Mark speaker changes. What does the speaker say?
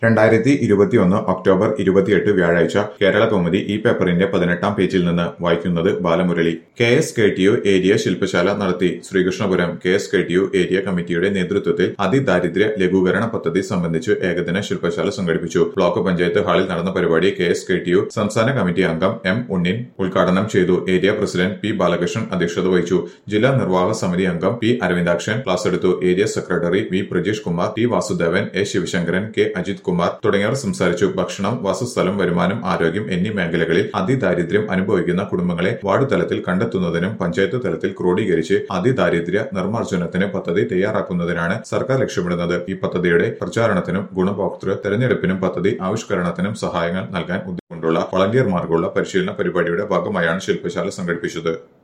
Speaker 1: 2021 October 28 വ്യാഴാഴ്ച കേരളകൗമുദി ഈ പേപ്പറിന്റെ 18-ാം പേജിൽ നിന്ന് വായിക്കുന്നത് ബാലമുരളി. KSKTU ഏരിയ ശില്പശാല നടത്തി. ശ്രീകൃഷ്ണപുരം KSKTU ഏരിയ കമ്മിറ്റിയുടെ നേതൃത്വത്തിൽ അതിദാരിദ്ര്യ ലഘൂകരണ പദ്ധതി സംബന്ധിച്ച് ഏകദിന ശില്പശാല സംഘടിപ്പിച്ചു. ബ്ലോക്ക് പഞ്ചായത്ത് ഹാളിൽ നടന്ന പരിപാടി KSKTU സംസ്ഥാന കമ്മിറ്റി അംഗം M. ഉണ്ണിൻ ഉദ്ഘാടനം ചെയ്തു. Area president P. ബാലകൃഷ്ണൻ അധ്യക്ഷത വഹിച്ചു. ജില്ലാ നിർവാഹക സമിതി അംഗം P. അരവിന്ദാക്ഷൻ ക്ലാസ് എടുത്തു. Area secretary V. Prajeesh Kumar, T. Vasudevan, A. Sivasankaran, K. Ajith Kumar തുടങ്ങിയവർ സംസാരിച്ചു. ഭക്ഷണം, വാസസ്ഥലം, വരുമാനം, ആരോഗ്യം എന്നീ മേഖലകളിൽ അതിദാരിദ്ര്യം അനുഭവിക്കുന്ന കുടുംബങ്ങളെ വാർഡ് തലത്തിൽ കണ്ടെത്തുന്നതിനും പഞ്ചായത്ത് തലത്തിൽ ക്രോഡീകരിച്ച് അതിദാരിദ്ര്യ നിർമ്മാർജ്ജനത്തിന് പദ്ധതി തയ്യാറാക്കുന്നതിനാണ് സർക്കാർ ലക്ഷ്യമിടുന്നത്. ഈ പദ്ധതിയുടെ പ്രചാരണത്തിനും ഗുണഭോക്തൃ തെരഞ്ഞെടുപ്പിനും പദ്ധതി ആവിഷ്കരണത്തിനും സഹായങ്ങൾ നൽകാൻ ഉദ്ദേശിച്ചുകൊണ്ടുള്ള വളണ്ടിയർമാർക്കുള്ള പരിശീലന പരിപാടിയുടെ ഭാഗമായാണ് ശില്പശാല സംഘടിപ്പിച്ചത്.